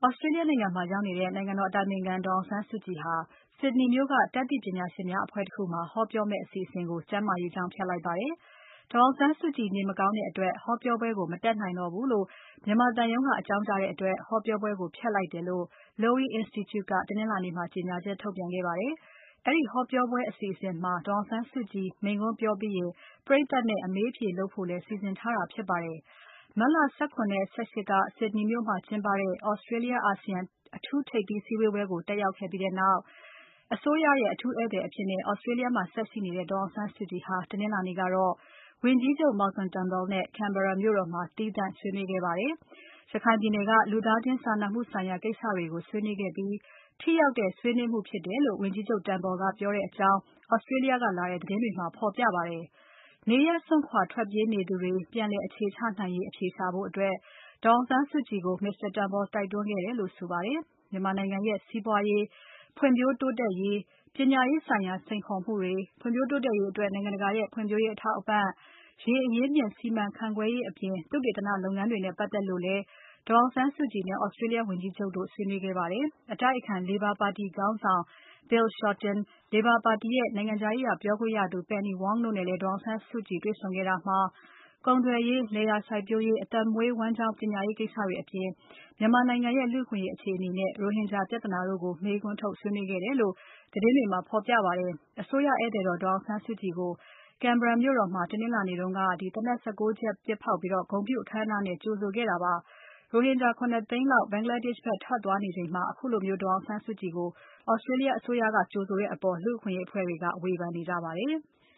Australia နိုင်ငံမှာရောက်နေတဲ့ နိုင်ငံတော်အတိုင်ပင်ခံဒေါ်အောင်ဆန်းစုကြည်ဟာ Sydney မြို့က တတ်သိပညာရှင်များအဖွဲ့တခုမှာ ဟောပြောမယ့်အစီအစဉ်ကို ကျန်းမာရေးကြောင့် ဖျက်လိုက်ပါတယ်။ ဒေါ်အောင်ဆန်းစုကြည် နေမကောင်းတဲ့အတွက် ဟောပြောပွဲကို မတက်နိုင်တော့ဘူးလို့ မြန်မာသံရုံးက အကြောင်းကြားတဲ့အတွက် ဟောပြောပွဲကို ဖျက်လိုက်တယ်လို့ Lowy Institute က တနင်္လာနေ့မှာ ကြေညာချက်ထုတ်ပြန်ခဲ့ပါတယ်။ အဲဒီဟောပြောပွဲအစီအစဉ်မှာ ဒေါ်အောင်ဆန်းစုကြည် မိန့်ခွန်းပြောပြီးရင် ပရိတ်သတ်နဲ့ အမေးအဖြေလုပ်ဖို့လည်း စီစဉ်ထားတာဖြစ်ပါတယ်။ မတ်လ ၁၇ နဲ့ ၁၈ က Sydney မြို့မှာကျင်းပတဲ့ Australia ASEAN အထူးထိပ်သီးစည်းဝေးပွဲကို တက်ရောက်ခဲ့ပြီးနောက် အစိုးရရဲ့ အထူးဧည့်သည်အဖြစ် Australia မှာဆက်ရှိနေတဲ့ ဒေါ်အောင်ဆန်းစုကြည်ဟာ တနင်္လာနေ့ကတော့ ဝန်ကြီးချုပ် Malcolm Turnbull နဲ့ Canberra မြို့တော်မှာ သီးသန့်ဆွေးနွေးခဲ့ပါတယ်။ ရခိုင်ပြည်နယ်က လူသားချင်းစာနာမှုဆိုင်ရာကိစ္စတွေကို ဆွေးနွေးခဲ့ပြီး ထိရောက်တဲ့ဆွေးနွေးမှုဖြစ်တယ်လို့ ဝန်ကြီးချုပ် Turnbull ကပြောတဲ့အကြောင်း Australia ကလာတဲ့သတင်းတွေမှာ ဖော်ပြပါတယ်။ နေရပ်စွန့်ခွာထွက်ပြေးနေသူတွေ ပြန်လည်အခြေချနိုင်ရေး အဖြေရှာဖို့ ဒေါ်အောင်ဆန်းစုကြည်ကို Mr. Turnbull တိုက်တွန်းခဲ့တယ်လို့ဆိုပါတယ်။ မြန်မာနိုင်ငံရဲ့ စီးပွားရေး၊ ဖွံ့ဖြိုးတိုးတက်ရေး၊ ပညာရေးဆိုင်ရာစိန်ခေါ်မှုတွေ၊ ဖွံ့ဖြိုးတိုးတက်ရေးအတွက် နိုင်ငံတကာရဲ့ ဖွံ့ဖြိုးရေးအထောက်အပံ့၊ ရေအရင်းအမြစ်စီမံခန့်ခွဲရေးအပြင် သုတေသနလုပ်ငန်းတွေနဲ့ ပတ်သက်လို့လည်း ဒေါ်အောင်ဆန်းစုကြည်နဲ့ Australia ဝန်ကြီးချုပ်တို့ ဆွေးနွေးခဲ့ပါတယ်။ အတိုက်အခံ Labor ပါတီခေါင်းဆောင် Bill Shorten၊ Labor ပါတီရဲ့ နိုင်ငံခြားရေးရာပြောခွင့်ရသူ Penny Wong တို့နဲ့လည်း ဒေါ်အောင်ဆန်းစုကြည်တွေ့ဆုံခဲ့တာမှာ ကုန်သွယ်ရေး၊ လယ်ယာစိုက်ပျိုးရေး၊ အသက်မွေးဝမ်းကျောင်းပညာရေးကိစ္စတွေအပြင် မြန်မာနိုင်ငံရဲ့ လူ့အခွင့်အရေးအခြေအနေနဲ့ ရိုဟင်ဂျာပြဿနာတို့ကို မေးခွန်းထုတ်ဆွေးနွေးခဲ့တယ်လို့ သတင်းတွေမှာ ဖော်ပြပါတယ်။ အစိုးရဧည့်သည်တော် ဒေါ်အောင်ဆန်းစုကြည်ကို Canberra မြို့တော်မှာ တနင်္လာနေ့က သေနတ် ၁၉ ချက်ပစ်ဖောက်ပြီး ဂုဏ်ပြုအခမ်းအနားနဲ့ ကြိုဆိုခဲ့တာပါ။ ရိုဟင်ဂျာ ၇ သိန်းလောက် Bangladesh ဖက်ထွက်သွားနေချိန်မှာ ခုလို ဒေါ်အောင်ဆန်းစုကြည်ကို Australia အစိုးရက ကြိုဆိုတဲ့အပေါ် လူ့အခွင့်အရေးအဖွဲ့တွေက ဝေဖန်နေကြပါတယ်။